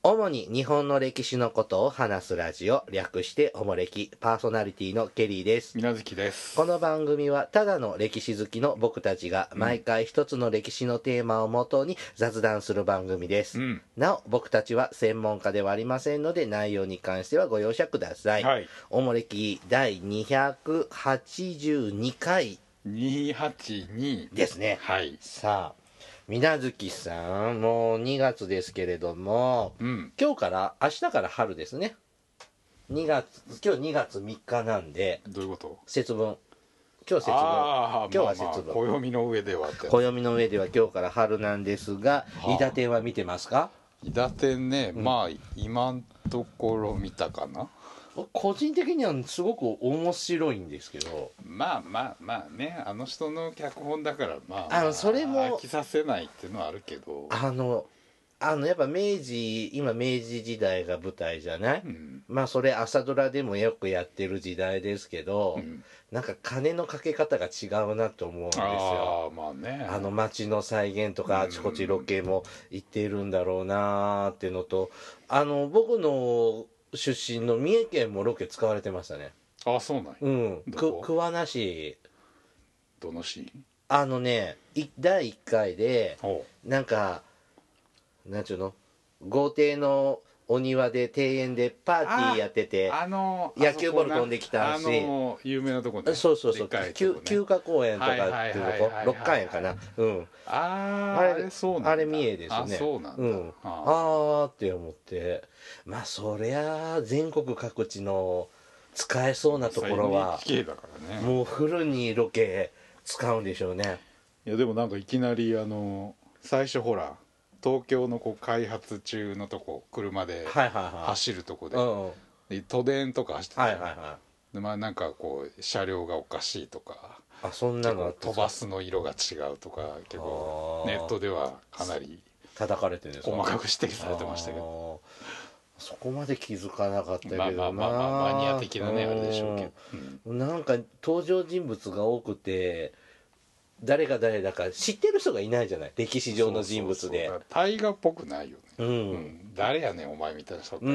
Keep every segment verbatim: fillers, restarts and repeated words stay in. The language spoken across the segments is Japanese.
主に日本の歴史のことを話すラジオ、略しておもれき、パーソナリティのケリーです。 水無月です。 この番組はただの歴史好きの僕たちが毎回一つの歴史のテーマをもとに雑談する番組です、うん、なお僕たちは専門家ではありませんので内容に関してはご容赦ください、はい、おもれきだいにひゃくはちじゅうにかいにひゃくはちじゅうにですね。 はい、 さあ水無月さん、もうにがつですけれども、うん、今日から明日から春ですね。にがつ、今日にがつみっかなんで。 どういうこと？節分。今日節分。今日は節分、まあまあ、 暦の上ではって暦の上では今日から春なんですが、伊達天は見てますか？ 伊達天ね、うん、まあ今んところ見たかな。 個人的にはすごく面白いんですけど、 まあまあまあね、あの人の脚本だからまあ、まあ、 あのそれも飽きさせないっていうのはあるけど、 あのあのやっぱ明治今明治時代が舞台じゃない、うん、まあそれ朝ドラでもよくやってる時代ですけど、うん、なんか金のかけ方が違うなと思うんですよ。 あ、まあね、 あの街の再現とかあちこちロケも行っているんだろうなーっていうのと、あの僕の出身の三重県もロケ使われてましたね。 ああ、そうなんや。 うん。く桑名市。 どの市？ あのね、だいいっかいでなんかなんちゅうの、豪邸のお庭で庭園でパーティーやってて、 あの野球ボール飛んできたし、 あの有名なとこね。 そうそうそう、ね、休暇公園とかっていうとこ、六花園かな。うん。 ああ、あれそうなんだ。 あれ三重ですね。 あ、そうなんだ。うん。 ああって思って、まあそりゃ全国各地の使えそうなところは、もうフルにロケ使うんでしょうね。 いやでもなんかいきなりあの最初ほら。東京のこう開発中のとこ車で走るとこで、はいはいはい、で都電とか走ってた、はいはいはい、でまあなんかこう車両がおかしいとか、 あ、そんなの飛ばすの色が違うとか結構ネットではかなり叩かれてるんですか？ 細かく指摘されてましたけど、 そこまで気づかなかったけどな。 まあまあまあ、まあ、マニア的なねあれでしょうけど、 うん、なんか登場人物が多くて誰が誰だか知ってる人がいないじゃない、歴史上の人物で。 大河っぽくないよね、うんうん、誰やねんお前みたいな人って、うん、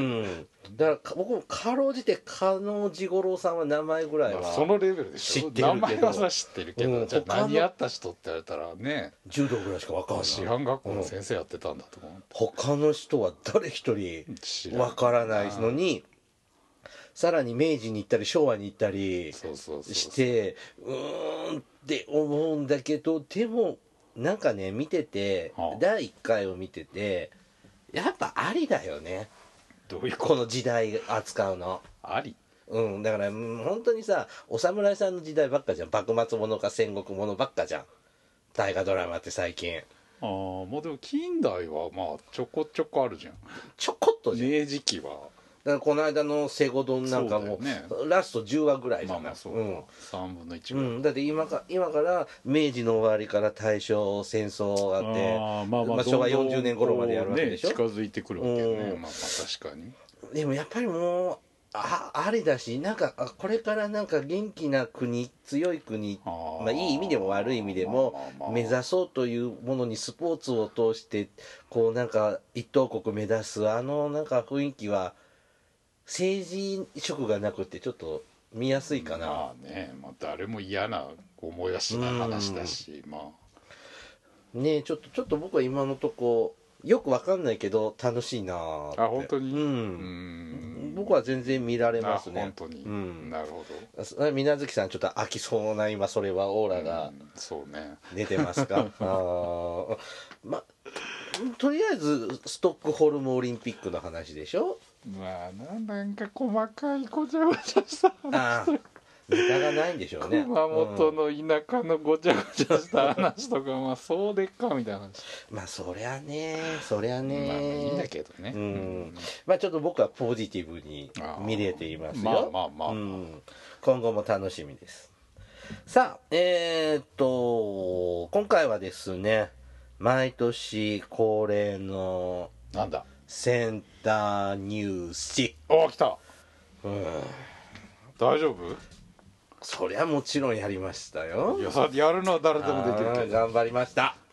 だから僕もかろうじて加納治五郎さんは名前ぐらいは、まあ、 そのレベルでしょ、知ってるけど、名前はさ知ってるけど、うん、じゃあ何やった人って言われたらね、 柔道ぐらいしか分かんない。 師範学校の先生やってたんだと思う、うん、 他の人は誰一人分からないのに、さらに明治に行ったり昭和に行ったりしてうーんって思うんだけど、でもなんかね見てて、はあ、だいいっかいを見ててやっぱありだよね。 どういうこの時代扱うのあり、 うん、だから本当にさお侍さんの時代ばっかじゃん。幕末ものか戦国ものばっかじゃん大河ドラマって最近。 ああ、まあでも近代はまあちょこちょこあるじゃん。 ちょこっとじゃん。 明治期はだからこの間の西郷どんなんかも、ね、ラストじゅうわぐらいじゃない、まあまあそう、うん、 さんぶんのいちぐらい、 うん、だって今か今から明治の終わりから大正戦争があって、あ、まあまあ、まあ昭和よんじゅうねん頃までやるわけでしょ、 ね、近づいてくるわけね、うん、まあまあ確かに。 でもやっぱりもうああれだし、なんかこれからなんか元気な国、強い国、あ、まあ、いい意味でも悪い意味でも目指そうというものにスポーツを通してこうなんか一等国目指すあのなんか雰囲気は政治色がなくてちょっと見やすいかな。 まあね、まあ、誰も嫌な思いはしない話だし、まあねえ、ちょっとちょっと僕は今のとこよくわかんないけど楽しいなって。 あ、本当に、うん、 うん僕は全然見られますね。 本当に、うん、なるほど。水無月さんちょっと飽きそうな今それはオーラが出てますか？うん、そうねあまとりあえずストックホルムオリンピックの話でしょ。 まあな、なんか細かいごちゃごちゃした話とか、 ネタがないんでしょうね。 熊本の田舎のごちゃごちゃした話とか、うん、まあそうでっかみたいな話。 まあそりゃねそりゃねまあいいんだけどね、 うんうん、まあちょっと僕はポジティブに見れていますよ。 まあまあまあ、まあうん、 今後も楽しみです。さあえー、っと今回はですね毎年恒例のなんだセンターニュース。 お、来た、うん、大丈夫？ そりゃもちろんやりましたよ。 いや、やるのは誰でもできるけど頑張りました。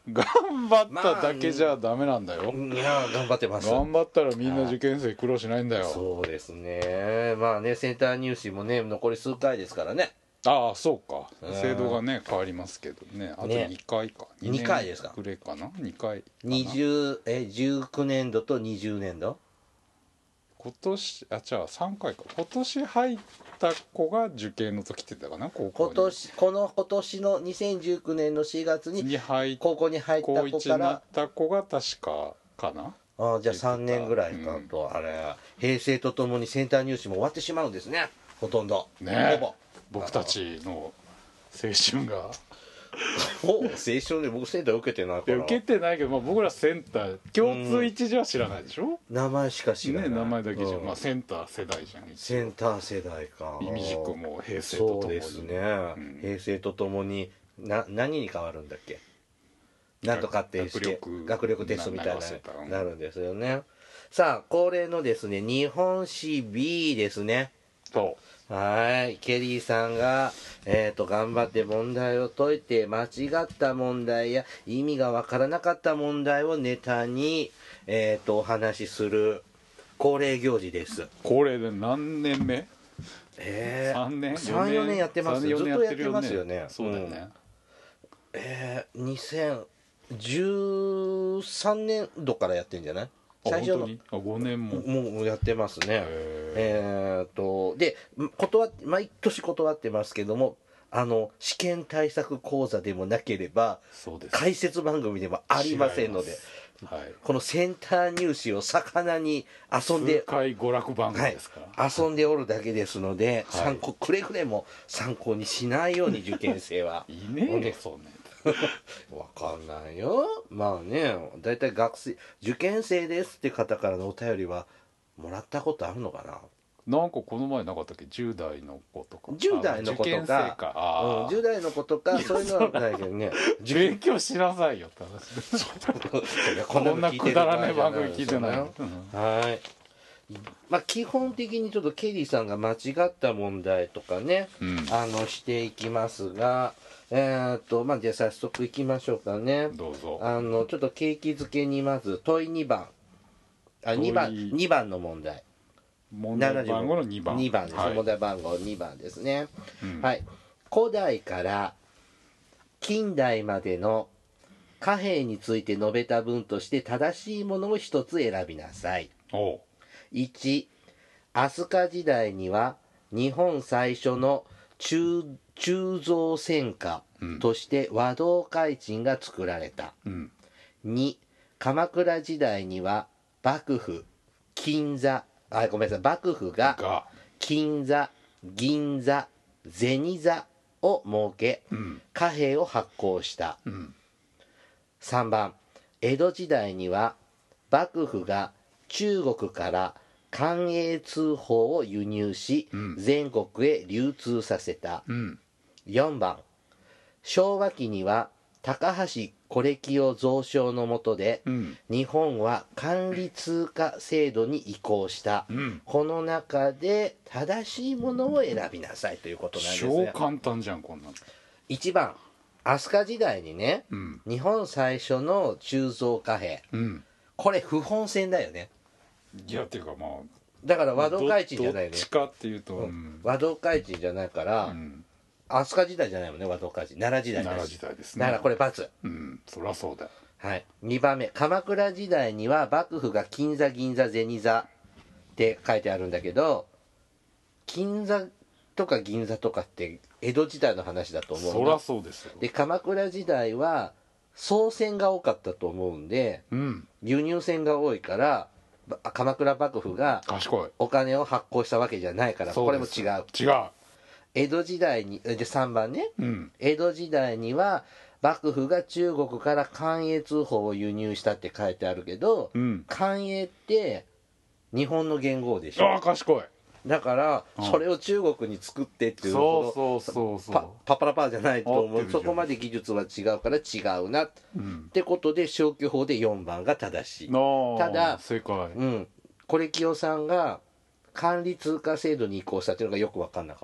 頑張っただけじゃダメなんだよ、 まあ、いや頑張ってます。 頑張ったらみんな受験生苦労しないんだよ。 そうですね。まあね、センター入試もね残り数回ですからね。 ああそうか、制度がね変わりますけどね。あとにかいか、 ね、にかいですか。 くれかな、にかいかな。 にじゅうえじゅうきゅうねんどとにじゅうねんど。 今年あじゃあさんかいか。今年入った子が受験の時って言ったかな、高校に。 今年この今年のにせんじゅうきゅうねんのしがつに高校に入った子から高いちになった子が確かかな。 ああじゃあさんねんぐらいかと、うん、あれ平成とともにセンター入試も終わってしまうんですね、ほとんどね。ほぼ僕たちの青春がお青春で僕センター受けてないから。 受けてないけど、まあ、僕らセンター共通一時は知らないでしょ、うん、 名前しか知らない、 ね、名前だけじゃ、うん、まあ、センター世代じゃん。 センター世代か。 いみじくも平成とともに。 そうですね、うん、平成とともにな何に変わるんだっけ、なんとかってして学力学力テストみたいななるんですよね。さあ恒例のですね日本史 B ですね。 そうはいケリーさんが、えー、と頑張って問題を解いて間違った問題や意味がわからなかった問題をネタに、えー、とお話しする恒例行事です。 恒例で何年目？ えー、 さんねんさんよねんやってます。ずっとやってますよね。 そうだよね、うん、 えー、にせんじゅうさんねんどからやってんじゃない？最初のあごねんももうやってますね。えー、っとで断って毎年断ってますけども、あの試験対策講座でもなければ解説番組でもありませんので、はい、このセンター入試を魚に遊んで数回娯楽番組ですから、 はい、遊んでおるだけですので、はい、参考くれぐれも参考にしないように受験生はいねえよそうねわかんないよ。まあね、だいたい学生受験生ですって方からのお便りはもらったことあるのかな。 なんかこの前なかったっけ、じゅう代の子とかじゅう代の子とか、受験生か、あ、うん、じゅう代の子とかそういうのはないけどね勉強しなさいよって話こんなくだらない番組聞いてないよ、うん、 はい。まあ基本的にちょっとケリーさんが間違った問題とかね、うん、あのしていきますが、えー、っとまあじゃあ早速いきましょうかね。 どうぞ。 あのちょっと景気づけにまず問いにばん、あにばんにばんの問題、 問題番号のにばん、 にばんです、はい、問題番号にばんですね、うん、はい。古代から近代までの貨幣について述べた文として正しいものを一つ選びなさい。 おいち、飛鳥時代には日本最初の鋳造船貨として和同開珍が作られた、うん、に、鎌倉時代には幕府金座あごめんなさい幕府が金座銀座銭座を設け、うん、貨幣を発行した、うん、さんばん、江戸時代には幕府が中国から官営通宝を輸入し、うん、全国へ流通させた、うん、よんばん、昭和期には高橋是清蔵相の下で、うん、日本は管理通貨制度に移行した、うん、この中で正しいものを選びなさいということなんですね。 超簡単じゃんこんなの。 いちばん、飛鳥時代にね、うん、日本最初の鋳造貨幣、うん、これ不本線だよね。 いやっていうかまあだから和同開珍じゃないよね。 どっちかっていうと、うん、和同開珍じゃないから、うん、飛鳥時代じゃないもんね和同開珍。奈良時代です。 奈良時代ですね。 だからこれ×。 うん、そりゃそうだ。 はい。にばんめ、鎌倉時代には幕府が金座銀座銭座って書いてあるんだけど、金座とか銀座とかって江戸時代の話だと思う。 そりゃそうですよ。 で鎌倉時代は宋銭が多かったと思うんで、うん、輸入銭が多いから。鎌倉幕府がお金を発行したわけじゃないから、これも違う。 違う。 江戸時代にでさんばんね、うん、江戸時代には幕府が中国から官営通宝を輸入したって書いてあるけど、うん、官営って日本の元号でしょ。 ああ賢い。 だからそれを中国に作ってっていう、 そうそうそうそう、 パパパラパーじゃないと思う。そこまで技術は違うから違うな、うん、ってことで消去法でよんばんが正しい。ただ正解、 うん、是清さんが管理通貨制度に移行したっていうのがよく分かんなかった。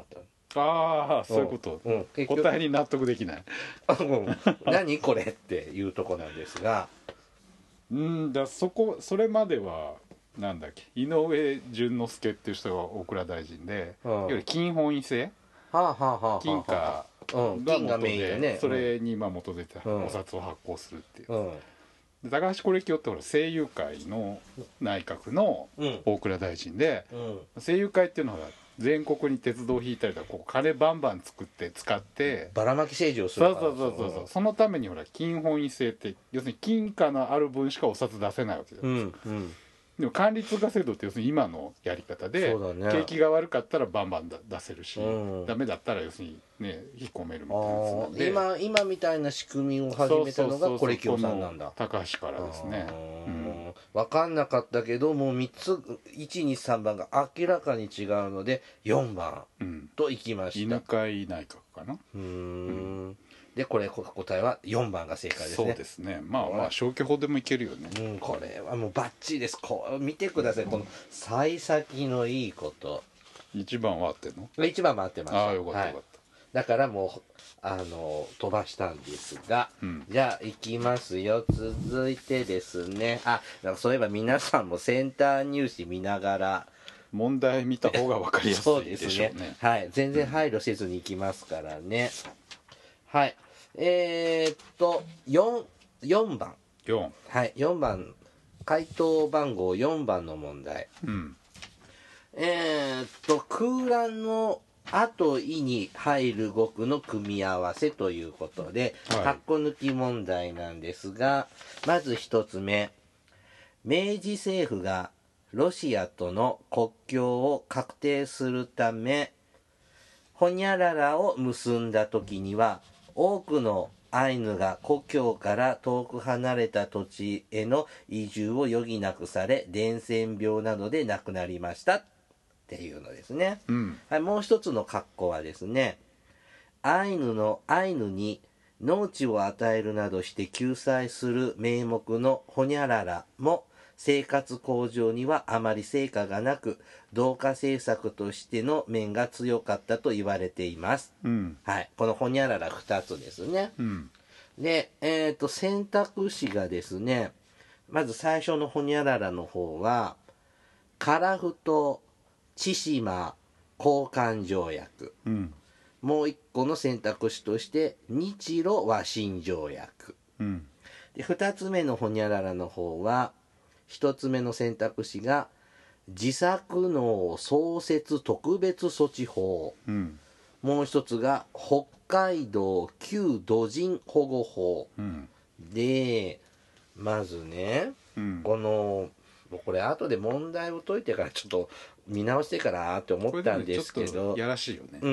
ああそういうこと、うん、答えに納得できない、 うん、何これっていうとこなんですがうんだそこそれまではなんだっけ井上淳之介っていう人が大蔵大臣で、うん、いわゆる金本位制、 はあはあはあ、 金貨が元でそれにまあ基づいてお札を発行するっていう、うん、で高橋是清ってほら声優会の内閣の大蔵大臣で、うん、声優会っていうのは全国に鉄道を引いたりとかこう金バンバン作って使ってばらまき政治をするからそうそうそうそう、うん、そのためにほら金本位制って要するに金貨のある分しかお札出せないわけじゃないですか、うんうん、でも管理通貨制度って要するに今のやり方で、ね、景気が悪かったらバンバン出せるし、うん、ダメだったら要するにね引っ込めるみたいなやつなんで今今みたいな仕組みを始めたのが是清さんなんだ。 高橋からですね、うん、 分かんなかったけどもうみっついちにさんばんが明らかに違うのでよんばんといきました、 犬飼内閣かな。 うーん、うんでこれ答えはよんばんが正解ですね。 そうですね。まあまあ消去法でもいけるよね。 うん、これはもうバッチリです。こう見てください、この幸先のいいこと。 いちばんは合ってんの？ いちばんも合ってます。 ああよかったよかった、はい、 だからもうあの飛ばしたんですが、うん、じゃあいきますよ。続いてですね、あそういえば皆さんもセンター入試見ながら問題見た方が分かりやすいでしょうね。そうですね。 はい、全然配慮せずにいきますからね。うん、はい。えー、っとよん、よんばんよん、 はい、よんばん回答番号よんばんの問題、うん、えー、っと空欄の「あ」と「い」に入る語句の組み合わせということで、はい、括弧抜き問題なんですが、まずひとつめ、明治政府がロシアとの国境を確定するためホニャララを結んだ時には多くのアイヌが故郷から遠く離れた土地への移住を余儀なくされ伝染病などで亡くなりましたっていうのですね、うんはい、もう一つの括弧はですね、アイヌのアイヌに農地を与えるなどして救済する名目のホニャララも生活向上にはあまり成果がなく同化政策としての面が強かったと言われています、うんはい、このホニャララふたつですね、うん、で、えーと、選択肢がですね、まず最初のホニャララの方は樺太千島交換条約、うん、もう一個の選択肢として日露和親条約、うん、でふたつめのホニャララの方は一つ目の選択肢が自作農創設特別措置法、うん、もう一つが北海道旧土人保護法、うん、でまずね、うん、このこれ後で問題を解いてからちょっと見直してからって思ったんですけど、 やらしいよね、 うんうん、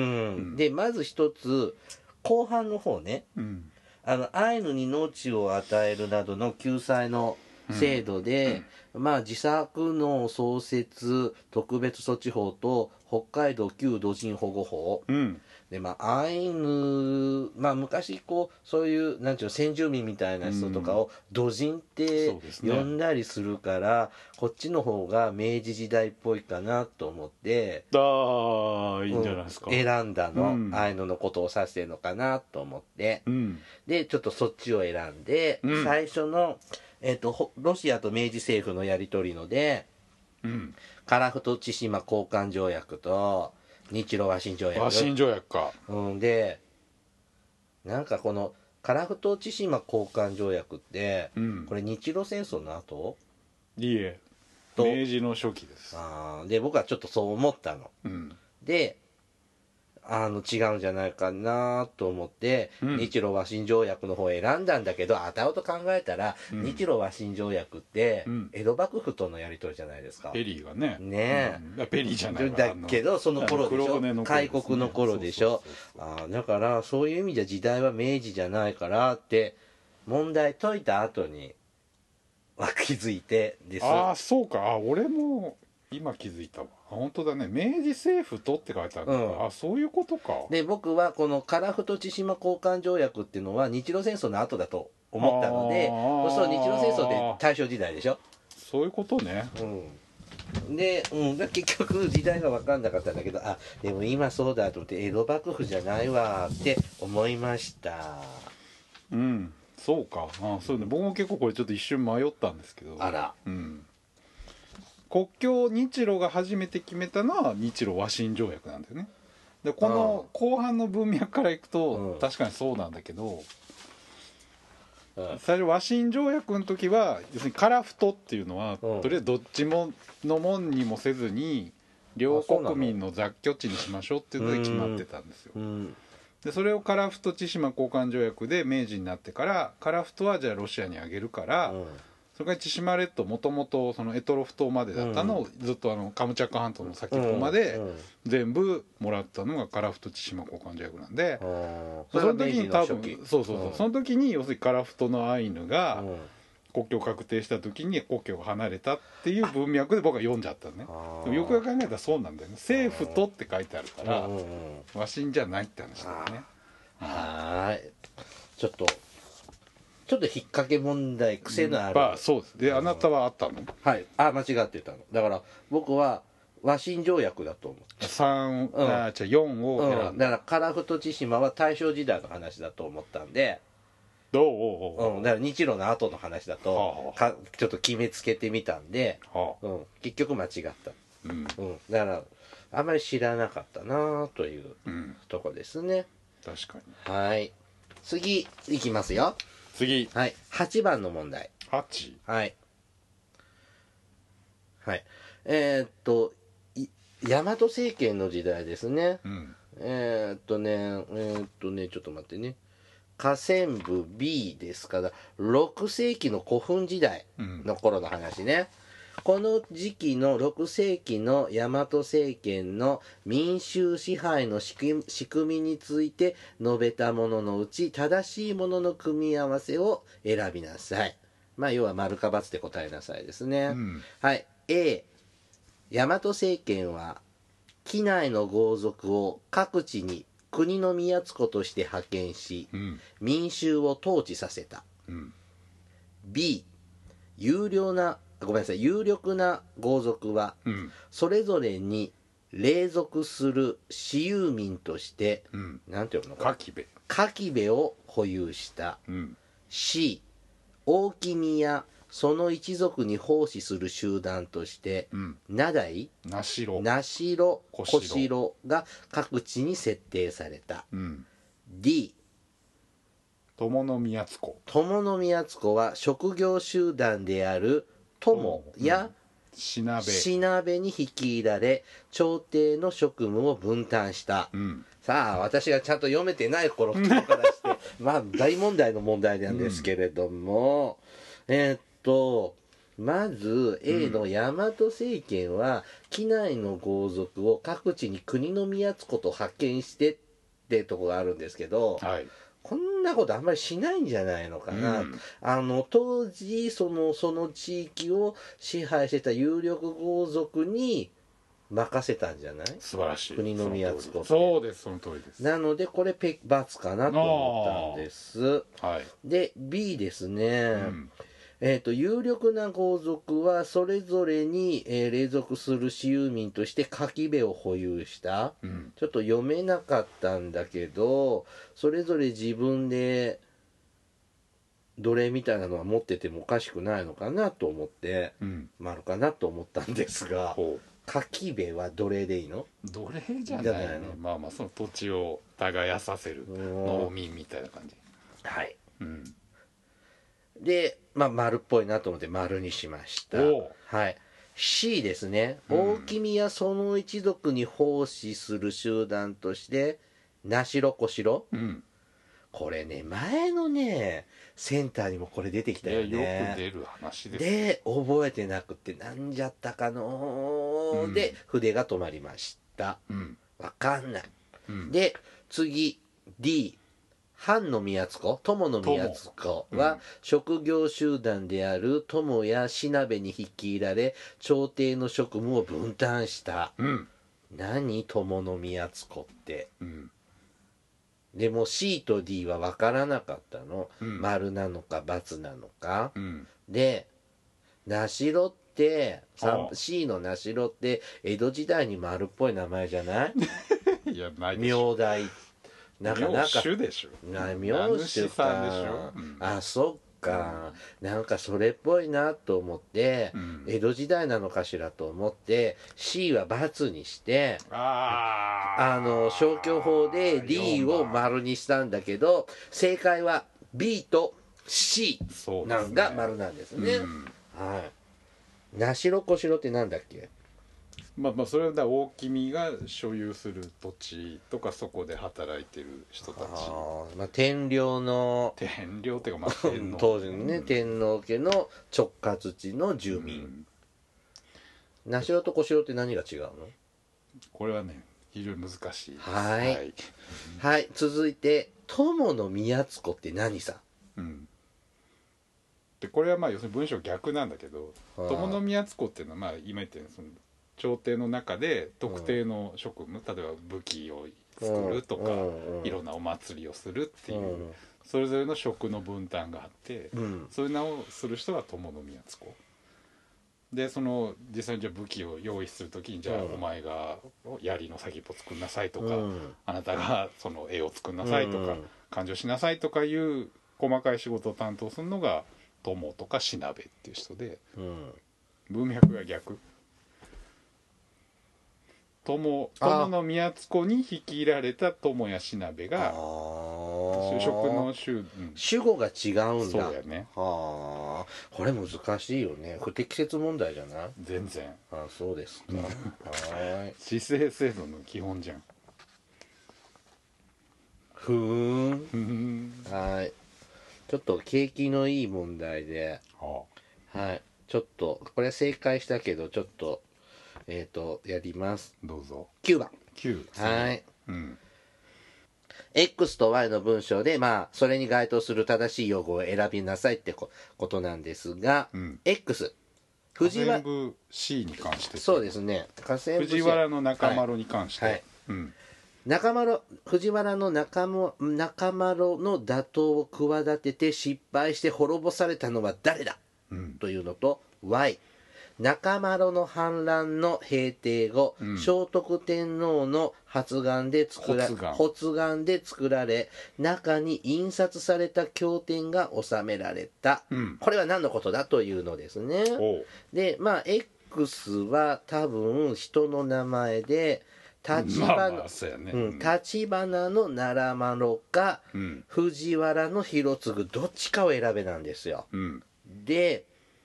でまず一つ後半の方ね、うん、あのアイヌに農地を与えるなどの救済の制度で、うん、まあ自作農創設特別措置法と北海道旧土人保護法、うん、でまあアイヌ、まあ昔こうそういうなんていうの先住民みたいな人とかを土人って呼んだりするから、うんね、こっちの方が明治時代っぽいかなと思ってああいいんじゃないですか、 うん、選んだの、うん、アイヌのことを指してるのかなと思って、うん、でちょっとそっちを選んで、うん、最初のえー、とロシアと明治政府のやり取りので、うん、樺太千島交換条約と日露和親条約和親条約か、 うん、でなんかこの樺太千島交換条約って、うん、これ日露戦争の後いいえ明治の初期です。 あで僕はちょっとそう思ったの、うん、であの違うんじゃないかなと思って、うん、日露和親条約の方を選んだんだけど後々考えたら、うん、日露和親条約って、うん、江戸幕府とのやり取りじゃないですか。 ペリーがねねえ、うん、ペリーじゃないだけどその頃でしょ、ね、開国の頃でしょ。あだからそういう意味じゃ時代は明治じゃないからって問題解いた後には気づいてです。 ああそうか、あ俺も今気づいたわ。本当だね、明治政府とって書いてある、うん、あそういうことか。 で僕はこの樺太千島交換条約っていうのは日露戦争の後だと思ったので、そうすると日露戦争で大正時代でしょ。 そういうことね、 うん、 で、うん、結局時代が分かんなかったんだけど、あ、でも今そうだと思って江戸幕府じゃないわって思いました。 うん、そうか。あ、そうね。僕も結構これちょっと一瞬迷ったんですけど。 あら。 うん。国境日露が初めて決めたのは日露和親条約なんだよね。でこの後半の文脈からいくと、うん、確かにそうなんだけど、うん、最初和親条約の時は要するに樺太っていうのは、うん、とりあえずどっちものもんにもせずに両国民の雑居地にしましょうっていうので決まってたんですよ。でそれを樺太千島交換条約で明治になってから樺太はじゃあロシアにあげるから、うん、それから千島列島もともとその択捉島までだったのを、うん、ずっとあのカムチャッカ半島の先っぽまで全部もらったのが樺太千島交換条約なんで、うん、その時に多分そうそうそう、うん、その時に要するに樺太のアイヌが国境確定した時に国境を離れたっていう文脈で僕は読んじゃったね。でもよくよく考えたらそうなんだよね。政府とって書いてあるから和親じゃないって話だよね。 はい、ちょっとちょっと引っ掛け問題癖のある、 まあそうです。で、あなたはあったの？ はい、あ、間違ってたの。だから僕は和親条約だと思う。 さん、うん、あ、じゃあよんを選んだ、 うん、だから樺太千島は大正時代の話だと思ったんで、 どうおうおう、 うん、だから日露の後の話だと、はあはあ、かちょっと決めつけてみたんで、はあ、うん、結局間違った、うんうん、だからあんまり知らなかったなというとこですね、 うん、確かに。はい、次いきますよ。 次、 はい、はちばんの問題。 はち、 はいはい、えー、っと大和政権の時代ですね、うん、えー、っとねえー、っとねちょっと待ってね、下線部 B ですからろくせいきの古墳時代の頃の話ね、うん、この時期のろくせいきの大和政権の民衆支配の仕組みについて述べたもののうち正しいものの組み合わせを選びなさい。まあ要は丸か×で答えなさいですね、うん、はい。 A、 大和政権は畿内の豪族を各地に国の宮津子として派遣し、うん、民衆を統治させた、うん、B、 有料なごめんなさい有力な豪族は、うん、それぞれに隷属する私有民として、うん、なんていうのか柿部柿部を保有した、うん、C、 大木宮その一族に奉仕する集団として、うん、名代、 名代、 名代、小代が各地に設定された、うん、D、 友の宮津子友の宮津子は職業集団である友や、 うん、しなべしなべに率いられ朝廷の職務を分担した、うん、さあ私がちゃんと読めてない頃からしてまあ大問題の問題なんですけれども、うん、えー、っとまず A の大和政権は畿内の豪族を各地に国の宮津子と派遣してってとこがあるんですけど、はい、こんなことあんまりしないんじゃないのかな、うん、あの当時そのその地域を支配してた有力豪族に任せたんじゃない？ 素晴らしい。 国の宮津子って。 そうです、その通りです。 なのでこれペ×かなと思ったんです、はい、で B ですね、うん、えーと、有力な豪族はそれぞれに、えー、隷属する私有民として柿部を保有した、うん、ちょっと読めなかったんだけどそれぞれ自分で奴隷みたいなのは持っててもおかしくないのかなと思って、うん、丸かなと思ったんですが、柿部は奴隷でいいの？ 奴隷じゃないね。まあまあその土地を耕させる農民みたいな感じ。 はい、うん、で、まあ、丸っぽいなと思って丸にしました。はい、C ですね、うん、大木宮その一族に奉仕する集団として名代小代、うん、これね前のねセンターにもこれ出てきたよね。 よく出る話です。 で覚えてなくてなんじゃったかの、うん、で筆が止まりました、うん、わかんない、うん、で次 D、 藩の宮津子友の宮津子は、うん、職業集団である友やしなべに率いられ朝廷の職務を分担した、うん、何友の宮津子って、うん、でも C と D は分からなかったの、うん、丸なのか×なのか、うん、で名代っ C の名城って江戸時代にもあるっぽい名前じゃないいやないでしょ明大なかなか名手でしょな名手かさんでしょ、うん、 あそっか、うん、なんかそれっぽいなと思って、うん、江戸時代なのかしらと思って C は×にしてああの消去法で D を丸にしたんだけど正解は B と C なんが丸なんですね。うん、はい。名城小城ってなんだっけ？ まあまあそれはだ大君が所有する土地とかそこで働いてる人たち。 あ、まあ、天領の天領っていうかまあ天皇当時のね、うん、天皇家の直轄地の住民。うん、名城と小城って何が違うの？ これはね非常に難しいです。 はい、はい、はい、続いて友の宮津子って何さ？ うん。でこれはまあ要するに文章逆なんだけど、友の宮津子っていうのはまあ今言ったようにその朝廷の中で特定の職務、うん、例えば武器を作るとか、うん、いろんなお祭りをするっていう、うん、それぞれの職の分担があって、うん、そういう名をする人が友の宮津子で、その実際にじゃあ武器を用意する時にじゃあお前が槍の先っぽ作んなさいとか、うん、あなたがその絵を作んなさいとか、勘定しなさいとかいう細かい仕事を担当するのが友とかしなべっていう人で、うん、文脈が逆。友, 友の宮津子に率いられた友やしなべが就職の主、うん、 主語が違うんだ。 そうやね。 はあ、これ難しいよね。不適切問題じゃない？ 全然。 あ、そうですか。はい。 市政制度の基本じゃん。 ふーん。はい。ちょっと景気のいい問題で、はあ、はい。ちょっとこれ正解したけどちょっと。えっ、ー、とやります。 どうぞ。 きゅうばん。 きゅう。 はい。うん。X と Y の文章でまあそれに該当する正しい用語を選びなさいってことなんですが、うん、X 藤原全部 C に関してそうですね。 河川部藤原の中丸に関して、はいはい、うん、 中丸藤原の中も中丸の打倒を企てて失敗して滅ぼされたのは誰だ、うん、というのと Y中丸の反乱の平定後、うん、聖徳天皇の発願で作ら発願で作られ中に印刷された経典が収められた、うん、これは何のことだというのですね。でまあ X は多分人の名前で立花、まあね、うん、立花の奈良丸か、うん、藤原の広次どっちかを選べなんですよ。うん、で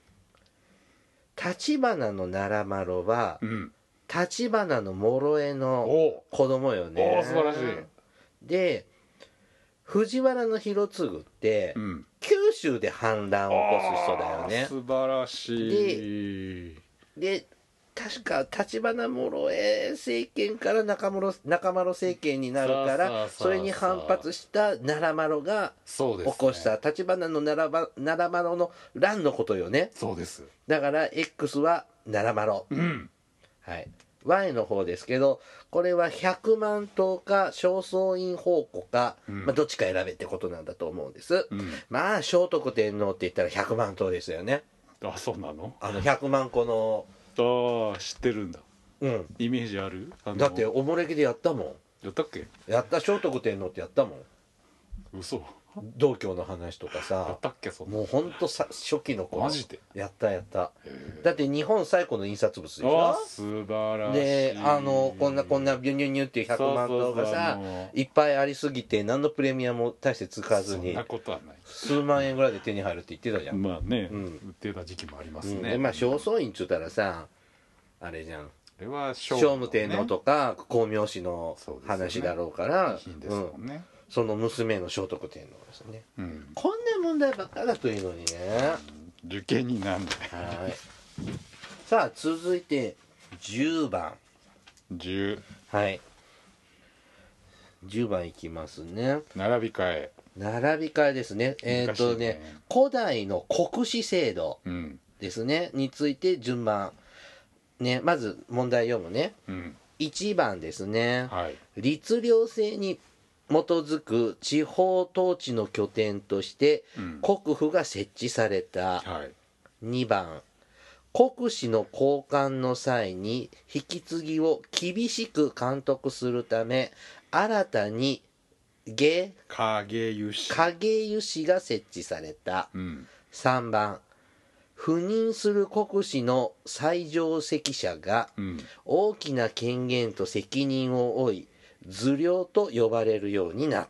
立花の奈良丸は、うん、立花の諸江の子供よね。 お素晴らしい。 で藤原の広次って、うん、九州で反乱を起こす人だよね。 素晴らしい。でで確か立花諸江政権から中村中丸政権になるからそれに反発した奈良丸が起こした立花の奈良奈良丸の乱のことよね。 そうです。 だから X は奈良丸、うん、はい。Y の方ですけどこれはひゃくまんとうか正倉院宝庫か、うん、まあ、どっちか選べってことなんだと思うんです、うん、まあ聖徳天皇って言ったらひゃくまんとうですよね。 あ、そうなの？ あのひゃくまんこのああ知ってるんだ。うん。イメージある？ あのだっておもれきでやったもん。 やったっけ？ やった。聖徳天皇ってやったもん。 嘘。 道教の話とかさ。 やったっけ？そんな。 もうほんとさ初期の頃。 マジで？ やったやった。だって日本最古の印刷物でしょ。 あ素晴らしい。 であのこんなこんなビュニュニュっていうひゃくまんとうがさいっぱいありすぎて何のプレミアも大して使わずにそんなことはない。 数万円ぐらいで手に入るって言ってたじゃん。 まあね、うん、売ってた時期もありますね。うん、 でまあ正倉院っつったらさあれじゃん。 あれは聖武天皇とか光明氏の話だろうから、 そ, う、ねうん、そ, ね、 その娘の聖徳天皇ですね、うん、こんな問題ばっかだといいのにね、 うん、受験になんだよ。 はい。さあ続いてじゅうばん。 じゅうはいじゅうばんいきますね。 並び替え並び替えですね。えっ、ー、とね、ね古代の国司制度ですね、うん、について順番ね、まず問題読むね、うん、いちばんですね、はい、律令制に基づく地方統治の拠点として国府が設置された、はい、にばん国司の交換の際に引き継ぎを厳しく監督するため新たに下影油師影油師が設置された、 うん、 さんばん赴任する国司の最上責者が大きな権限と責任を負い頭領と呼ばれるようになった。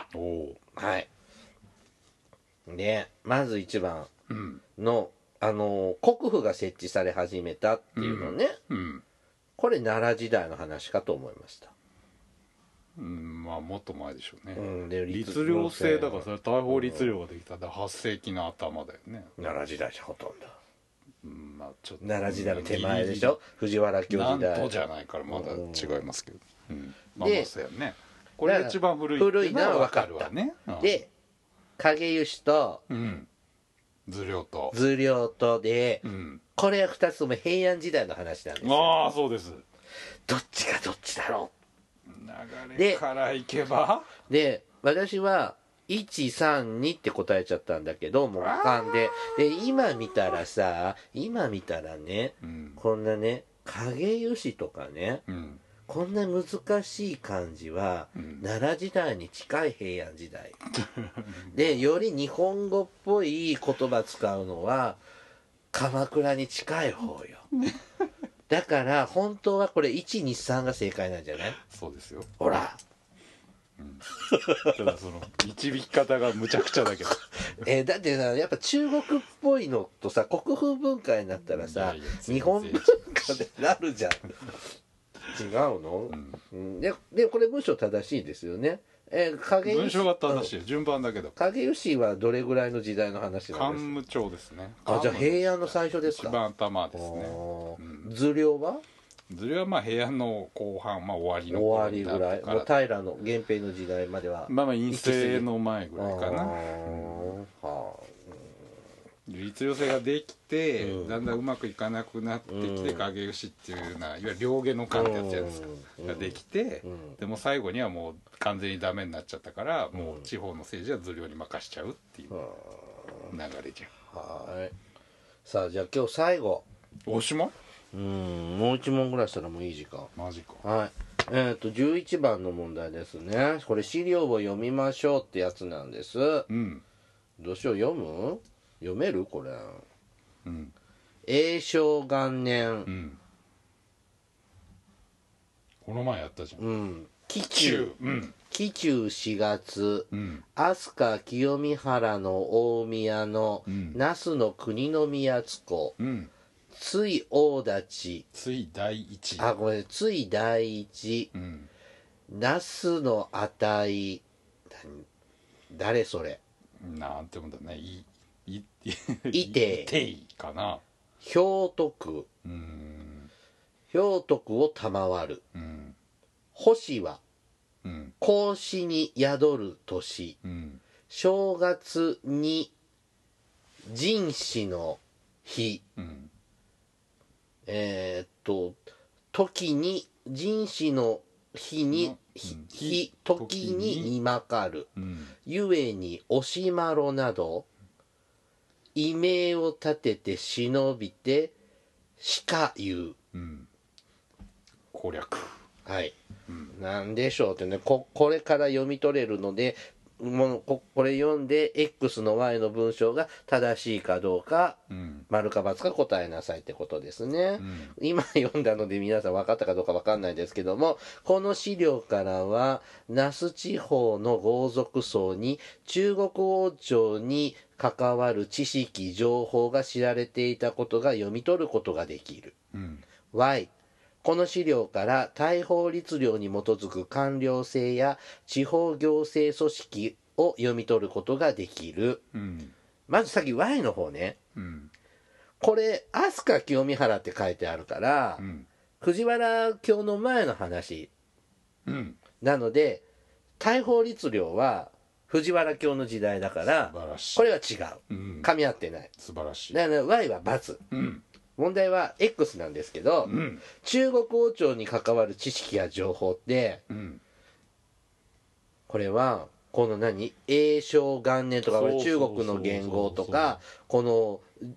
おはいでまずいちばんの、 うん、 あの国府が設置され始めたっていうのね、 うんうん、 これ奈良時代の話かと思いました。 うん、まあもっと前でしょうね、 うん、で律令制だからそれ大法律令ができたらはっせいきの頭だよね。 奈良時代じゃほとんど、 うんまあ、ちょっと奈良時代の手前でしょ、藤原京時代。 なんとじゃないからまだ違いますけど、うんうん、まあでまあそうやね、これが一番古い古いのは分かるわね、 うん、で影油師と、 うん、頭領と頭領とで、 うん、 これはふたつとも平安時代の話なんですよ。 ああそうです。 どっちがどっちだろう。 流れからいけばで私はいちさんにって答えちゃったんだけどもう浮かんでで今見たらさ今見たらね、うん、こんなね影油師とかね、うん、こんな難しい漢字は、うん、奈良時代に近い平安時代でより日本語っぽい言葉使うのは鎌倉に近い方よだから本当はこれいちにさんが正解なんじゃない？ そうですよほら、 うん、ただその導き方がむちゃくちゃだけどえー、だってさやっぱ中国っぽいのとさ国風文化になったらさ日本文化でなるじゃん違うの、うん、で, でこれ文章正しいですよね。えー、影文章が正しい順番だけど影油師はどれぐらいの時代の話なんですか？ 桓武朝ですね。 あじゃあ平安の最初ですか？ 一番頭ですね、 うん、頭領は頭領はまあ平安の後半、まあ、終わりの終わりぐらいもう平の源平の時代まではまあまあ院政の前ぐらいかな、うん、 はあ律令制ができて、うん、だんだんうまくいかなくなってきて、うん、影油師っていうのはいわゆる両下の官ってやつじゃないですか、うん、ができて、うん、でも最後にはもう完全にダメになっちゃったから、うん、もう地方の政治は頭領に任しちゃうっていう流れじゃん。 はいさあじゃあ今日最後おしまいうんもう一問ぐらいしたらもういい時間。 マジか。 はいえー、とじゅういちばんの問題ですね。これ資料を読みましょうってやつなんです、うん、どうしよう読む読めるこれ、うん、永正元年、うん、 この前やったじゃん、 うん、紀中、うん、紀中しがつ、うん、飛鳥清見原の大宮の、うん、那須の国宮津子、うんつい大立つい第一あごめんつい第一、うん、那須の値誰それなんてもんだねいいいていてかな兵徳うん兵徳を賜る、うん、星は、うん、孔子に宿る年、うん、正月に壬子の日、うんえー、っと時に壬子の日に日時ににまかる、うん、ゆえにおしまろなど異名を立てて忍びてしか言う、うん、 攻略はい、うん、なんでしょうってね こ, これから読み取れるのでもう こ, これ読んで X の Y の文章が正しいかどうか、うん、丸か×か答えなさいってことですね、うん、今読んだので皆さん分かったかどうか分かんないですけどもこの資料からは那須地方の豪族層に中国王朝に関わる知識情報が知られていたことが読み取ることができる、うん、Yこの資料から大法律令に基づく官僚制や地方行政組織を読み取ることができる、うん、まずさっき Y の方ね、うん、これ飛鳥清見原って書いてあるから、うん、藤原京の前の話、うん、なので大法律令は藤原京の時代だからこれは違う、うん、噛み合ってない素晴らしいだから、ね、Y は×、うん問題は X なんですけど、うん、中国王朝に関わる知識や情報って、うん、これはこの何永正元年とか中国の元号とかこの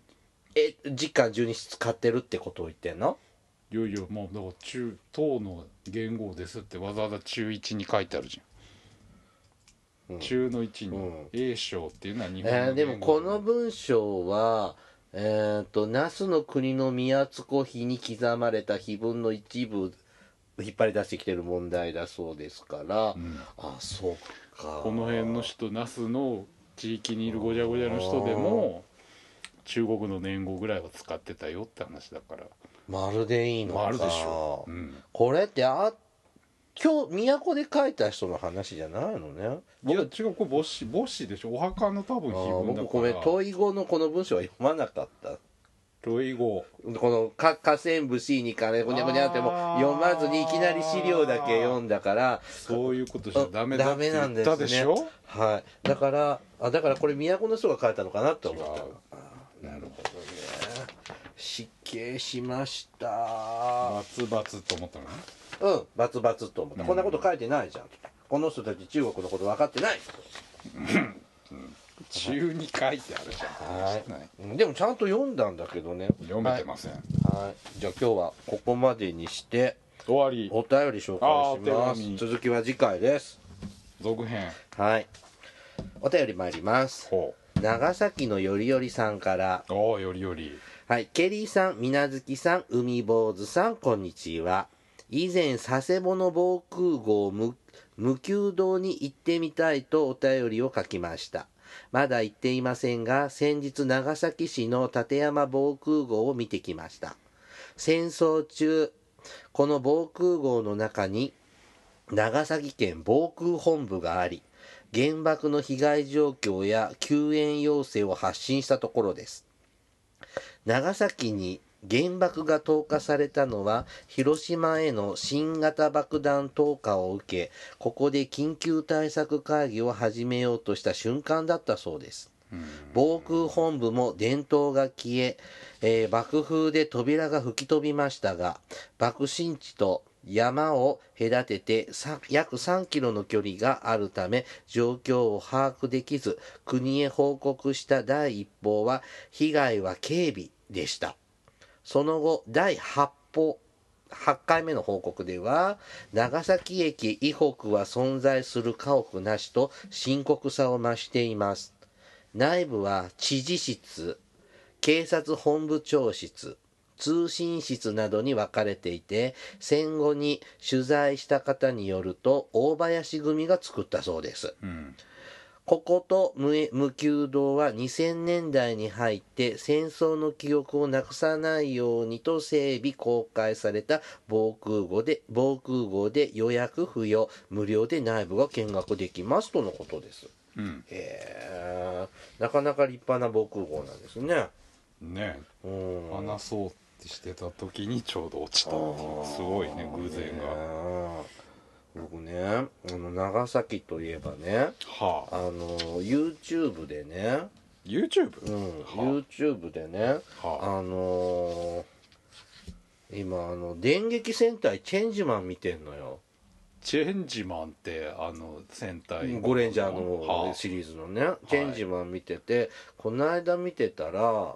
え実家じゅうに使ってるってことを言ってんの？ いやいや、まあだから中等の元号ですってわざわざ中いちに書いてあるじゃん、うん、中のいちに、うん、A 章っていうのは日本の元号、 えー、でもこの文章はえっ、ー、と那須の国の宮津古碑に刻まれた碑文の一部引っ張り出してきてる問題だそうですから、うん、あ、そうか。 この辺の人、那須の地域にいるごちゃごちゃの人でも中国の年号ぐらいは使ってたよって話だから。 まるでいいのか。 まるでしょ、うん、 これってあ今日都で書いた人の話じゃないのね。 いや違う、これ墓誌墓誌でしょ、お墓の多分碑文だから。 僕これ問い語のこの文章は読まなかった。 問い語この河川部 C にかねほにゃほにゃっても読まずにいきなり資料だけ読んだから、 そういうことじゃダメだって言ったでしょ。 はい、だからあだからこれ都の人が書いたのかなと思った。なるほどね。失敬しました。 バツバツと思ったのね。 うん、バツバツと思った、うん、こんなこと書いてないじゃん、この人たち中国のこと分かってない、 うん、中に書いてあるじゃん。 はい、でもちゃんと読んだんだけどね。 読めてません。 はい、はい、じゃあ今日はここまでにして終わり。 お便り紹介します。続きは次回です。 続編。 はい、お便り参ります。長崎のよりよりさんから。 おお、よりより。 はい、ケリーさん、みなずきさん、海坊主さん、こんにちは。以前佐世保の防空壕無無給洞に行ってみたいとお便りを書きました。まだ行っていませんが、先日長崎市の立山防空壕を見てきました。戦争中、この防空壕の中に長崎県防空本部があり、原爆の被害状況や救援要請を発信したところです。長崎に原爆が投下されたのは広島への新型爆弾投下を受け、ここで緊急対策会議を始めようとした瞬間だったそうです。防空本部も電灯が消ええー、爆風で扉が吹き飛びましたが、爆心地と山を隔てて約さんキロの距離があるため状況を把握できず、国へ報告した第一報は被害は軽微でした。その後だいはち報はち回目の報告では、長崎駅以北は存在する家屋なしと深刻さを増しています。内部は知事室、警察本部長室、通信室などに分かれていて、戦後に取材した方によると大林組が作ったそうです。うん、ここと無給洞はにせんねんだいに入って戦争の記憶をなくさないようにと整備公開された防空壕で、防空壕で予約不要、無料で内部が見学できますとのことです。うん、へー、なかなか立派な防空壕なんですね。 ねえ、うん、話そうってしてた時にちょうど落ちたっていう、すごいね、偶然が。 僕ね、あの長崎といえばね、はあ、あの YouTube でね YouTube？ うん、はあ、YouTube でね、はあ、あのー、今あの電撃戦隊チェンジマン見てんのよ。 チェンジマンってあの戦隊ゴレンジャーのシリーズのね、はあ、チェンジマン見てて、この間見てたら、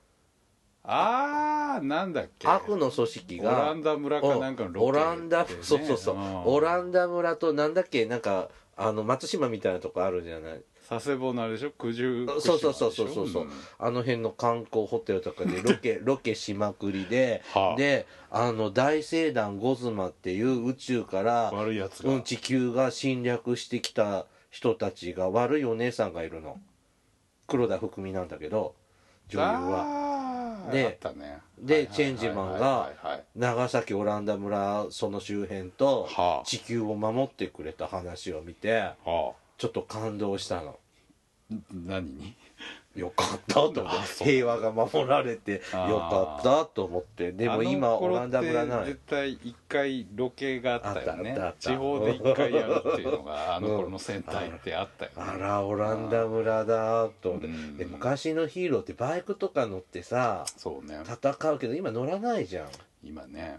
あーなんだっけ、 悪の組織がオランダ村かなんかのロケ、 オランダ、ね、そうそうそう、うん、オランダ村となんだっけ、なんかあの松島みたいなとこあるじゃない、 佐世保のあれでしょ、九十九島でしょ、 そうそうそうそうそう、うん、あの辺の観光ホテルとかでロケロケしまくりで、はあ、であの大星団ゴズマっていう宇宙から悪いやつが、 うん、地球が侵略してきた人たちが、悪いお姉さんがいるの、黒田福美なんだけど女優は。で、ね、でチェンジマンが長崎オランダ村その周辺と地球を守ってくれた話を見て、はあ、ちょっと感動したの。 何によかったと思って、平和が守られてよかったと思って。でも今オランダ村ない、 絶対一回ロケがあったよね、地方で一回やるっていうのがあの頃の戦隊ってあったよね、 うん、あらオランダ村だと思って、うん、で昔のヒーローってバイクとか乗ってさ、 そうね、 戦うけど今乗らないじゃん今ね、 うん、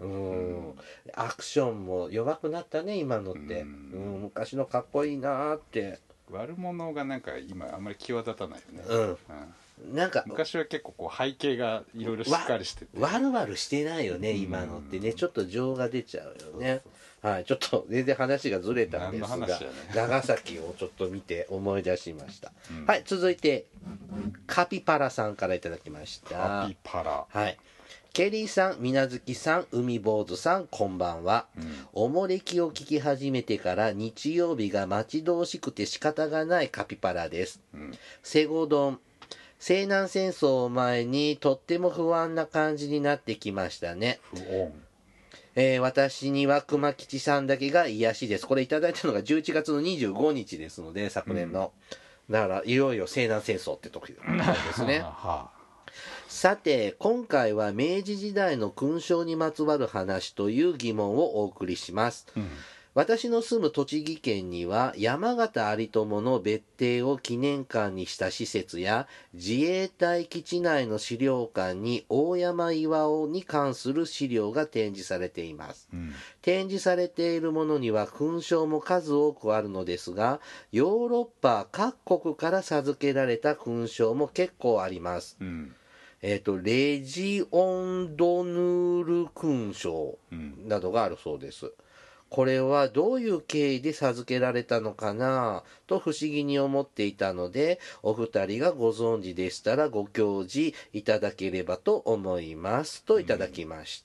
アクションも弱くなったね今のって、うん、うん、昔のかっこいいなって。 悪者がなんか今あんまり際立たないよね、 うん、うん、 なんか昔は結構こう背景がいろいろしっかりしててわるわるしてないよね今のってね、ちょっと情が出ちゃうよね。はい、ちょっと全然話がずれたんですが、ね、長崎をちょっと見て思い出しました、うん、はい、続いてカピパラさんからいただきました。 カピパラ、 はい、ケリーさん、みなずきさん、海坊主さん、こんばんは、うん、おもれきを聞き始めてから日曜日が待ち遠しくて仕方がないカピパラです、うん、セゴドン、西南戦争を前にとっても不安な感じになってきましたね。 不穏、 えー、私には熊吉さんだけが癒しです。これいただいたのがじゅういちがつのにじゅうごにちですので、昨年の、うん、だからいよいよ西南戦争って時ですねはあ、さて今回は明治時代の勲章にまつわる話という疑問をお送りします、うん、私の住む栃木県には山形有朋の別邸を記念館にした施設や自衛隊基地内の資料館に大山巌に関する資料が展示されています、うん、展示されているものには勲章も数多くあるのですがヨーロッパ各国から授けられた勲章も結構あります、うん、えっとレジオンドヌール勲章などがあるそうです、うん、これはどういう経緯で授けられたのかなと不思議に思っていたのでお二人がご存知でしたらご教示いただければと思いますといただきました、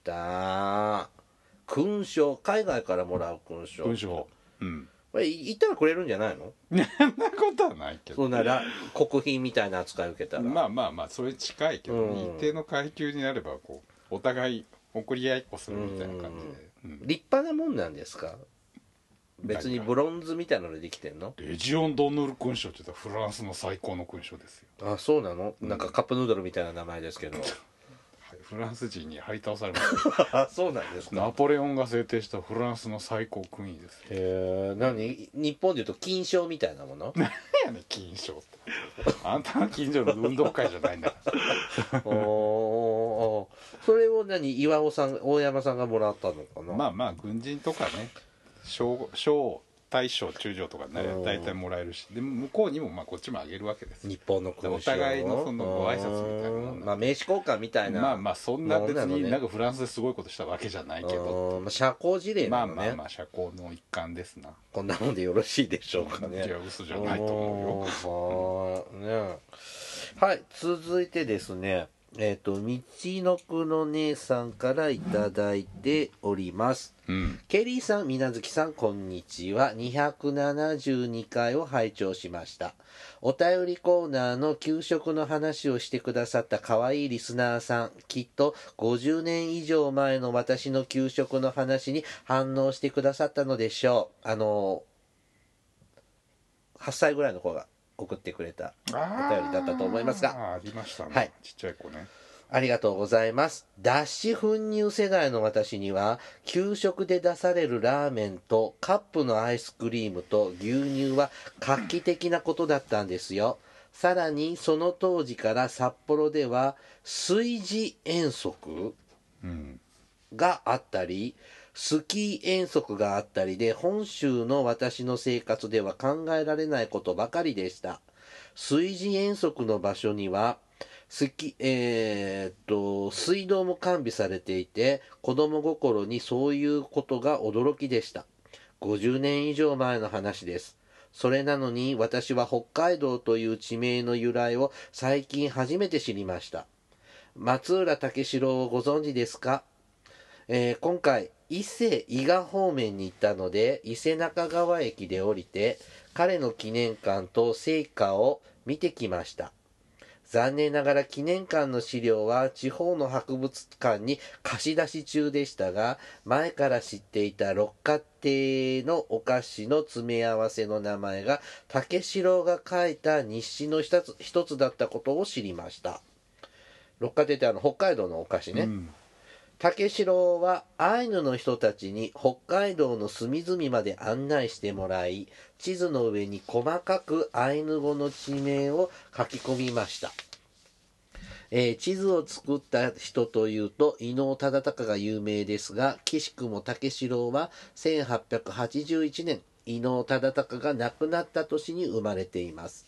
うん、勲章、海外からもらう勲章勲章、うん、 これ言ったらくれるんじゃないの？ そんなことはないけど、 そうなら国賓みたいな扱い受けたらまあまあまあそれ近いけど、うん、一定の階級になればこうお互い送り合いっこするみたいな感じで、 うんうん、立派なもんなんですか？別にブロンズみたいなのでできてんの？ レジオンドヌール勲章って言ったらフランスの最高の勲章ですよ。 あ、そうなの、うん、なんかカップヌードルみたいな名前ですけどフランス人に張り倒されましたあ、そうなんですか。 ナポレオンが制定したフランスの最高勲位です。 へえ、何日本でいうと金賞みたいなもの？ 何やねん金賞ってあんたの近所の運動会じゃないんだからおお、それを何岩尾さん大山さんがもらったのかな。 まあまあ軍人とかね小小大将中将とかね大体もらえるしで向こうにもまあこっちもあげるわけです。 日本の勲章お互いのそのご挨拶みたいなもんまあ名刺交換みたいなまあまあそんな別になんかフランスですごいことしたわけじゃないけど、 まあ、社交辞令なのね。 まあまあまあ社交の一環ですな。 こんなもんでよろしいでしょうかね。 いや嘘じゃないと思うよ。ね、はい、続いてですねえっ、ー、と道のくの姉さんからいただいております、うん、ケリーさん、みなずきさん、こんにちは。にひゃくななじゅうにかいを拝聴しました。お便りコーナーの給食の話をしてくださった可愛いリスナーさん、きっとごじゅうねん以上前の私の給食の話に反応してくださったのでしょう。あのはっさいぐらいの子が送ってくれたお便りだったと思いますが、 あありましたね、 はい、 ちっちゃい子ね。 ありがとうございます。脱脂粉乳世代の私には給食で出されるラーメンとカップのアイスクリームと牛乳は画期的なことだったんですよ。さらにその当時から札幌では炊事遠足があったり、スキー遠足があったりで本州の私の生活では考えられないことばかりでした。炊事遠足の場所にはスキ、えー、っと水道も完備されていて子供心にそういうことが驚きでした。ごじゅうねん以上前の話です。それなのに私は北海道という地名の由来を最近初めて知りました。松浦武四郎をご存知ですか？えー、今回伊勢伊賀方面に行ったので伊勢中川駅で降りて彼の記念館と聖火を見てきました。残念ながら記念館の資料は地方の博物館に貸し出し中でしたが、前から知っていた六花亭のお菓子の詰め合わせの名前が武四郎が書いた日誌の一つ、一つだったことを知りました。六花亭ってあの北海道のお菓子ね、うん、武四郎はアイヌの人たちに北海道の隅々まで案内してもらい、地図の上に細かくアイヌ語の地名を書き込みました。えー、地図を作った人というと伊能忠敬が有名ですが、奇しくも武四郎はせんはっぴゃくはちじゅういちねん伊能忠敬が亡くなった年に生まれています。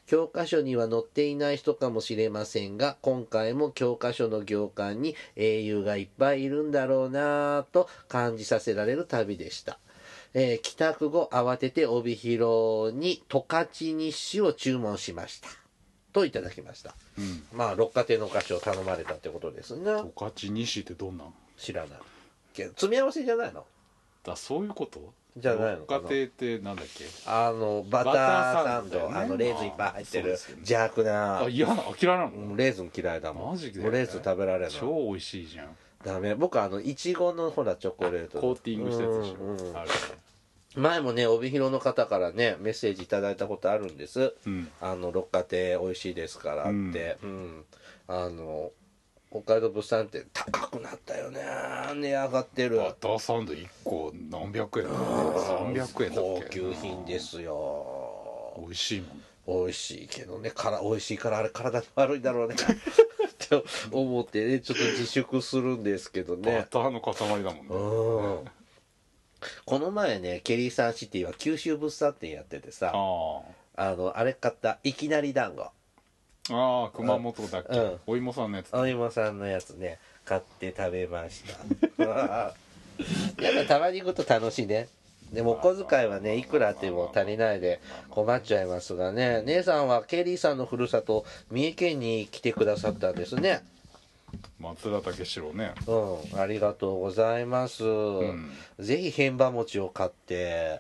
教科書には載っていない人かもしれませんが、今回も教科書の行間に英雄がいっぱいいるんだろうなぁと感じさせられる旅でした。えー、帰宅後慌てて帯広に十勝日誌を注文しましたといただきました、うん、まあ六花亭のお菓子を頼まれたってことですね。 十勝日誌ってどんなん？ 知らない。詰め合わせじゃないの？ だそういうことじゃないのかな。 六花亭ってなんだっけ？ あのバターサンド、ね、あのレーズンいっぱい入ってる邪悪な。 あ、嫌な、嫌いなの？ レーズン嫌いだもん。 マジで？ レーズン食べられない。 超美味しいじゃん。 ダメ。僕あのいちごのほらチョコレートコーティングしたやつでしょ、うんうん、あるね。 前もね帯広の方からねメッセージいただいたことあるんです、うん、あの六花亭美味しいですからって、うんうん、あの北海道物産って高くなったよね、値上がってる。 バターサンドいっこ何百円だっけ？さんびゃくえんだっけ？ 高級品ですよ。 美味しいもん。 美味しいけどね、から美味しいからあれ体に悪いだろうねって思ってねちょっと自粛するんですけどね。 バターの塊だもんね。うん、 この前ねケリーサンシティは九州物産展やっててさ、ああのあれ買った、いきなり団子。 ああ熊本だっけ、うん、お芋さんのやつ、 ね、お芋さんのやつね買って食べましたやっぱたまに行くと楽しいね。でもお小遣いはねいくらあっても足りないで困っちゃいますがね。姉さんはケリーさんのふるさと三重県に来てくださったんですね。 松田武四郎ね。 うんありがとうございます、うん、ぜひ変馬餅を買って。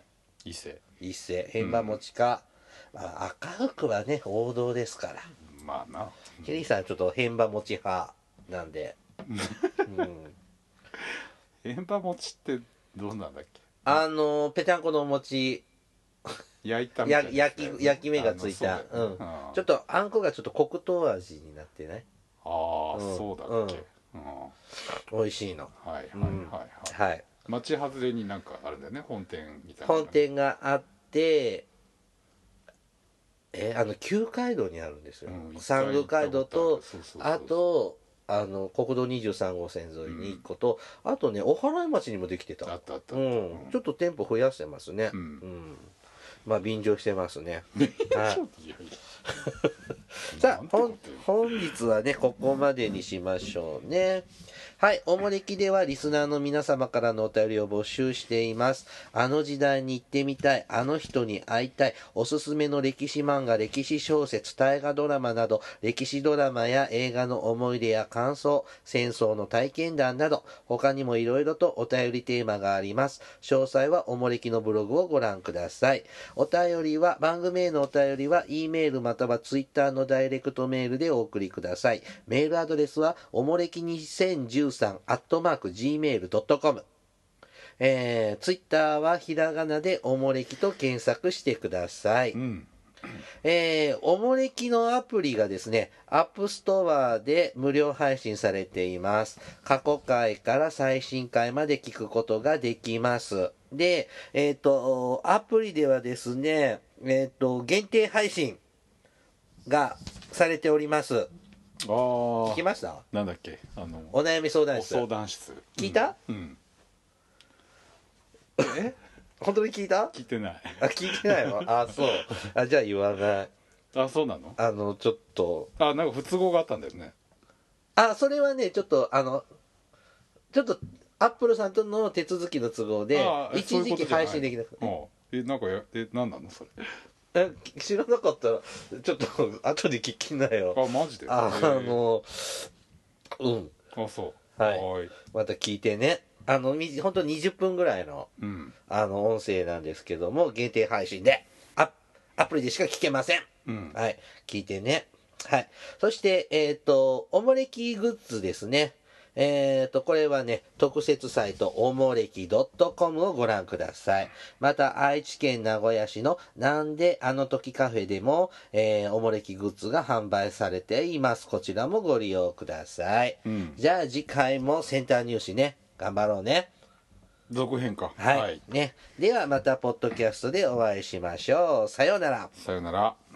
伊勢伊勢変馬餅か、うんまあ、赤福はね王道ですから。 まあな、 ケリーさんはちょっと変馬餅派なんで、うん、 変馬餅ってどうなんだっけ？ あのペタンコのお餅焼いたみたいな、 焼き焼き目がついた、うん、ちょっとあんこがちょっと黒糖味になってない？ ああ、うん、そうだっけ、 うん、美味しいの。 はいはいはいはい、はい、町外れになんかあるんだよね、本店みたいな。 本店があってえー、あの旧街道にあるんですよ、うん、三宮街道とあとあの国道にじゅうさん号線沿いにいっこと、うん、あとねお祓い町にもできてた。 あったあった、 うん、ちょっと店舗増やしてますね、うんうん、まあ便乗してますねはいさあ本日はねここまでにしましょうね。はい、おもれきではリスナーの皆様からのお便りを募集しています。あの時代に行ってみたい、あの人に会いたい、おすすめの歴史漫画、歴史小説、大河ドラマなど、歴史ドラマや映画の思い出や感想、戦争の体験談など、他にもいろいろとお便りテーマがあります。詳細はおもれきのブログをご覧ください。お便りは、番組へのお便りは、E メールまたは Twitter のダイレクトメールでお送りください。メールアドレスは、おもれきにせんじゅうさんアットマークジーメールドットコム、えー、ツイッターはひらがなでおもれきと検索してください、うんえー、おもれきのアプリがですねアップストアで無料配信されています。過去回から最新回まで聞くことができます。でえっ、ー、とアプリではですねえっ、ー、と限定配信がされております。 あ聞きました？ なんだっけ、あのお悩み相談室。 相談室聞いた？ うん、うん、 え本当に聞いた？ 聞いてない。 あ聞いてないの？あそうあじゃあ言わない。 あそうなの？ あのちょっとあなんか不都合があったんだよね。 あそれはねちょっとあのちょっとアップルさんとの手続きの都合で一時期配信できなくて、 ね、えなんかやえ何なのそれ？ え知らなかったらちょっと後で聞きなよ。 あマジで？ あ、あのうんあそうはい、はいまた聞いてね。あの本当にじゅっぷんぐらいの、うん、あの音声なんですけども限定配信で ア, アプリでしか聞けません、うん、はい聞いてね。はいそしてえっ、ー、とおもれきグッズですね。えーと、これはね、特設サイト、おもれき .com をご覧ください。また、愛知県名古屋市のなんであの時カフェでも、えー、おもれきグッズが販売されています。こちらもご利用ください。うん、じゃあ、次回もセンター入試ね、頑張ろうね。 続編か。 はい。はい、ね。では、また、ポッドキャストでお会いしましょう。さようなら。 さようなら。